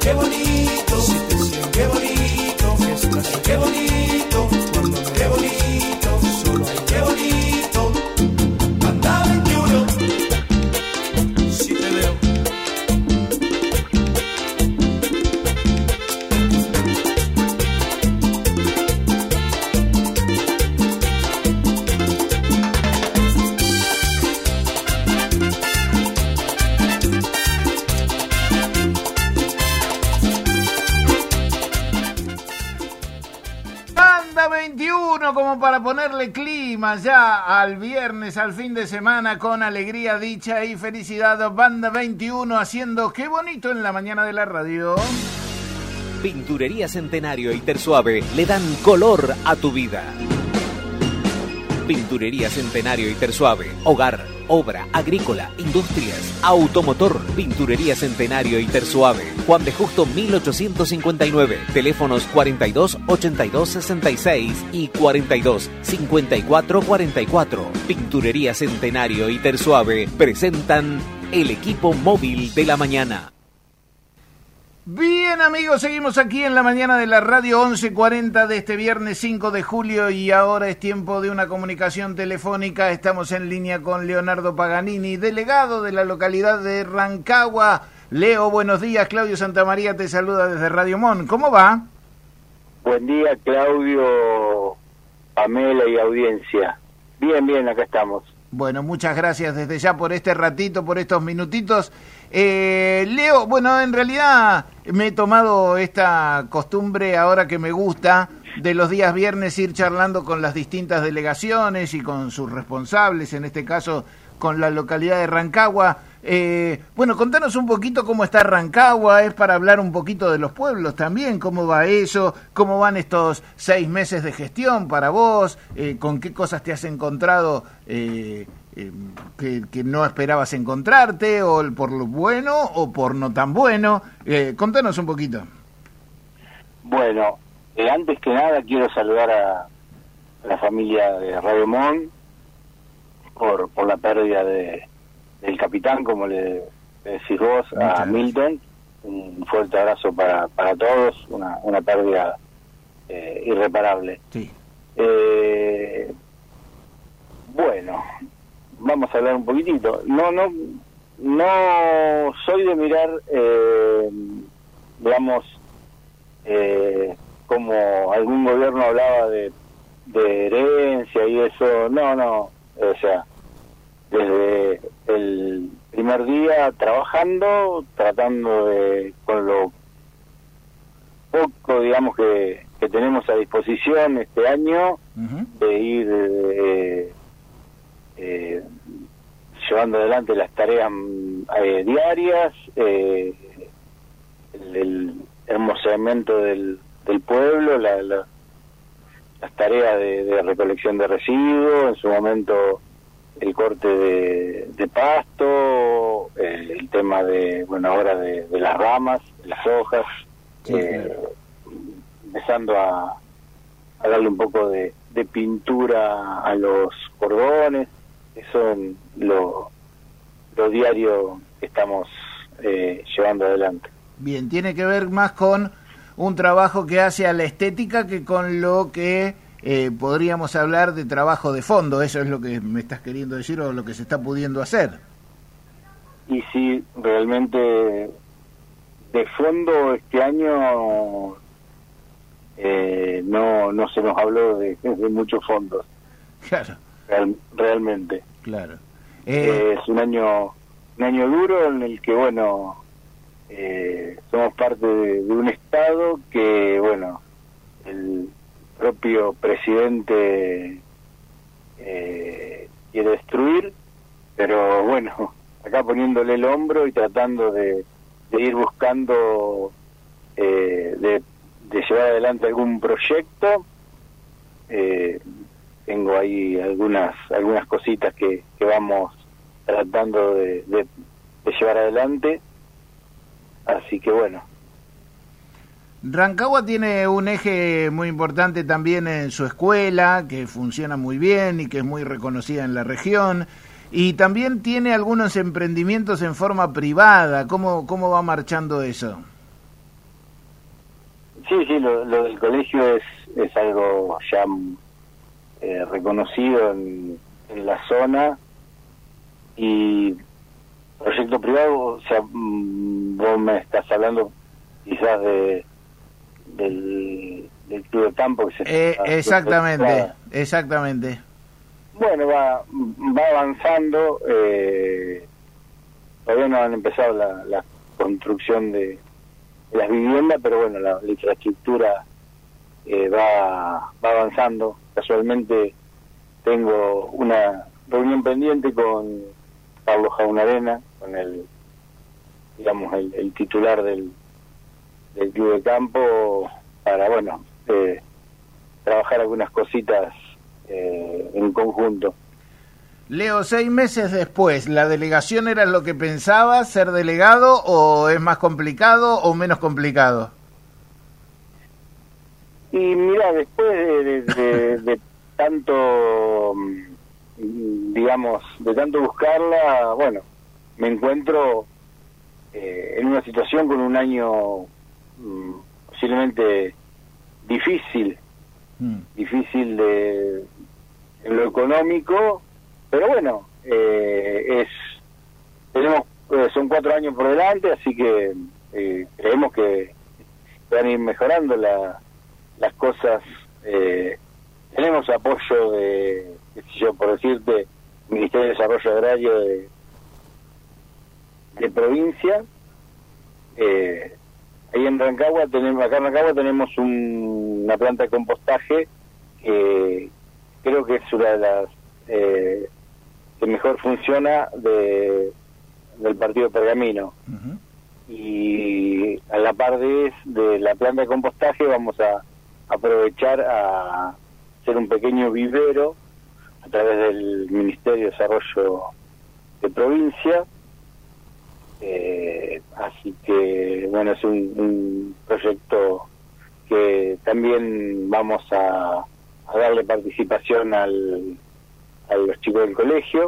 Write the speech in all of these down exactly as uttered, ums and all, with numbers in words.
qué bonito, si te siento, qué bonito, fiestas, qué bonito, cuando qué bonito, solo hay qué bonito, Banda veintiuno, si te veo. veintiuno como para ponerle clima ya al viernes, al fin de semana, con alegría, dicha y felicidad. Banda veintiuno haciendo qué bonito en la mañana de la radio. Pinturería Centenario y Tersuave le dan color a tu vida. Pinturería Centenario y Tersuave, hogar, obra, agrícola, industrias, automotor. Pinturería Centenario y Tersuave, Juan de Justo mil ochocientos cincuenta y nueve, teléfonos cuarenta y dos, ochenta y dos, sesenta y seis y cuarenta y dos, cincuenta y cuatro, cuarenta y cuatro. Pinturería Centenario y Tersuave presentan el equipo móvil de la mañana. Bien, amigos, seguimos aquí en la mañana de la radio, once cuarenta de este viernes cinco de julio, y ahora es tiempo de una comunicación telefónica. Estamos en línea con Leonardo Paganini, delegado de la localidad de Rancagua. Leo, buenos días. Claudio Santamaría te saluda desde Radio Mon. ¿Cómo va? Buen día, Claudio, Pamela y audiencia. Bien, bien, acá estamos. Bueno, muchas gracias desde ya por este ratito, por estos minutitos. Eh, Leo, bueno, en realidad me he tomado esta costumbre, ahora que me gusta, de los días viernes ir charlando con las distintas delegaciones y con sus responsables, en este caso con la localidad de Rancagua. Eh, bueno, contanos un poquito cómo está Rancagua, es para hablar un poquito de los pueblos también, cómo va eso, cómo van estos seis meses de gestión para vos, eh, con qué cosas te has encontrado eh, eh, que, que no esperabas encontrarte, o por lo bueno o por no tan bueno. Eh, contanos un poquito. Bueno, eh, antes que nada quiero saludar a, a la familia de Radio Mon por, por la pérdida de el capitán, como le, le decís vos, a Milton. Un fuerte abrazo para, para todos, una, una pérdida eh, irreparable. Sí. Eh, bueno, vamos a hablar un poquitito. No, no, no soy de mirar, eh, digamos, eh, como algún gobierno hablaba de, de herencia y eso. No, no, o sea, desde el primer día trabajando, tratando de, con lo poco, digamos, que, que tenemos a disposición este año, uh-huh. de ir eh, eh, llevando adelante las tareas eh, diarias, eh, el, el hermosamiento del, del pueblo, la, la, las tareas de, de recolección de residuos, en su momento el corte de, de pasto, eh, el tema de, bueno, ahora de, de las ramas, de las hojas, sí, eh, claro. empezando a, a darle un poco de, de pintura a los cordones. Eso es lo, lo diario que estamos eh, llevando adelante. Bien, tiene que ver más con un trabajo que hace a la estética que con lo que Eh, podríamos hablar de trabajo de fondo. ¿Eso es lo que me estás queriendo decir o lo que se está pudiendo hacer? Y sí, realmente de fondo este año eh, no no se nos habló de, de muchos fondos. Claro. Real, realmente. Claro. Eh... Eh, es un año un año duro en el que, bueno, eh, somos parte de, de un Estado que, bueno, el propio presidente eh, quiere destruir, pero bueno, acá poniéndole el hombro y tratando de, de ir buscando eh, de, de llevar adelante algún proyecto. Eh, tengo ahí algunas algunas cositas que, que vamos tratando de, de, de llevar adelante, así que bueno. Rancagua tiene un eje muy importante también en su escuela, que funciona muy bien y que es muy reconocida en la región, y también tiene algunos emprendimientos en forma privada. ¿Cómo, cómo va marchando eso? Sí, sí, lo, lo del colegio es, es algo ya eh, reconocido en, en la zona. Y proyecto privado, o sea, vos me estás hablando quizás de del, del club de campo que se eh, está, exactamente, exactamente. Bueno, va va avanzando, eh, todavía no han empezado la, la construcción de, de las viviendas, pero bueno, la, la infraestructura eh, va va avanzando. Casualmente tengo una reunión pendiente con Pablo Jaunarena, con el, digamos, el, el titular del, del club de campo, para, bueno, eh, trabajar algunas cositas eh, en conjunto. Leo, seis meses después, ¿la delegación era lo que pensabas, ser delegado, o es más complicado o menos complicado? Y mira, después de, de, de, de tanto, digamos, de tanto buscarla, bueno, me encuentro eh, en una situación con un año mm, posiblemente difícil, mm. difícil de en lo económico, pero bueno, eh, es tenemos eh, son cuatro años por delante, así que eh, creemos que van a ir mejorando la, las cosas. Eh, tenemos apoyo de, qué sé yo, por decirte, Ministerio de Desarrollo Agrario de, de provincia. Eh, ahí en Rancagua tenemos, acá en Rancagua tenemos un, una planta de compostaje que creo que es una de las eh, que mejor funciona de del partido Pergamino. Uh-huh. Y a la par de, de la planta de compostaje vamos a aprovechar a hacer un pequeño vivero a través del Ministerio de Desarrollo de provincia. Eh, así que bueno, es un, un proyecto que también vamos a, a darle participación al, a los chicos del colegio.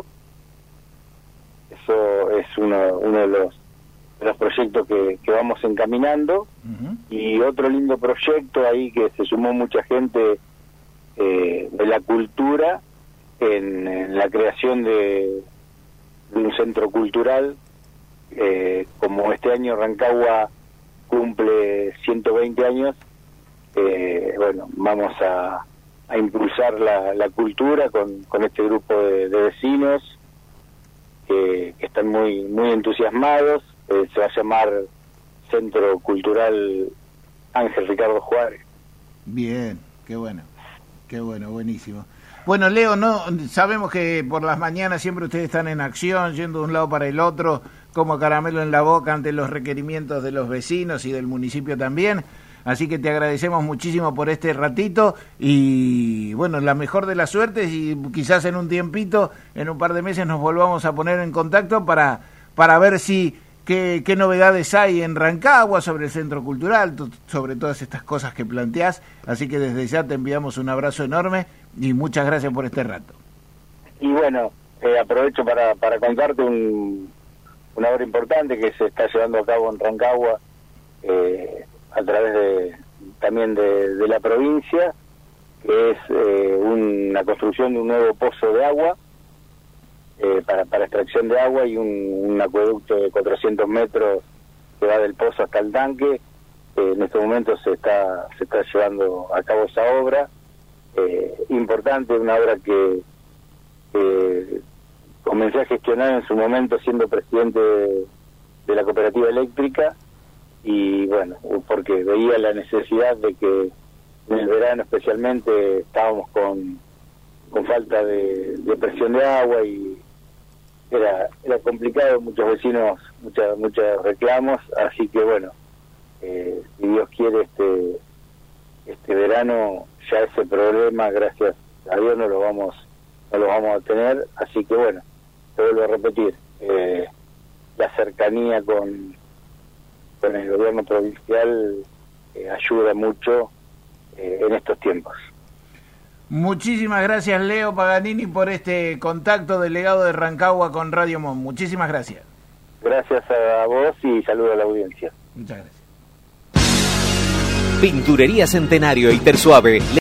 Eso es uno, uno de los de los proyectos que, que vamos encaminando. Uh-huh. Y otro lindo proyecto ahí que se sumó mucha gente eh, de la cultura en, en la creación de, de un centro cultural. Eh, como este año Rancagua cumple ciento veinte años, eh, bueno, vamos a, a impulsar la, la cultura con, con este grupo de, de vecinos que, que están muy muy entusiasmados. Eh, se va a llamar Centro Cultural Ángel Ricardo Juárez. Bien, qué bueno, qué bueno, buenísimo. Bueno, Leo, no sabemos que por las mañanas siempre ustedes están en acción, yendo de un lado para el otro, como caramelo en la boca ante los requerimientos de los vecinos y del municipio también. Así que te agradecemos muchísimo por este ratito y, bueno, la mejor de las suertes y quizás en un tiempito, en un par de meses nos volvamos a poner en contacto para, para ver si... ¿Qué, ¿Qué novedades hay en Rancagua sobre el Centro Cultural, t- sobre todas estas cosas que planteás? Así que desde ya te enviamos un abrazo enorme y muchas gracias por este rato. Y bueno, eh, aprovecho para, para contarte un, una obra importante que se está llevando a cabo en Rancagua eh, a través de también de, de la provincia, que es eh, una construcción de un nuevo pozo de agua Eh, para, para extracción de agua y un, un acueducto de cuatrocientos metros que va del pozo hasta el tanque. Eh, en este momento se está se está llevando a cabo esa obra eh, importante, una obra que, que comencé a gestionar en su momento siendo presidente de, de la cooperativa eléctrica, y bueno, porque veía la necesidad de que en el verano especialmente estábamos con, con falta de, de presión de agua y era era complicado, muchos vecinos, muchas muchos reclamos, así que bueno, eh, si Dios quiere este este verano ya ese problema, gracias a Dios, no lo vamos no lo vamos a tener, así que bueno, te vuelvo a repetir, eh, la cercanía con con el gobierno provincial eh, ayuda mucho eh, en estos tiempos. Muchísimas gracias, Leo Paganini, por este contacto, delegado de Rancagua con Radio Mon. Muchísimas gracias. Gracias a vos y saludo a la audiencia. Muchas gracias. Pinturería Centenario Itersuave.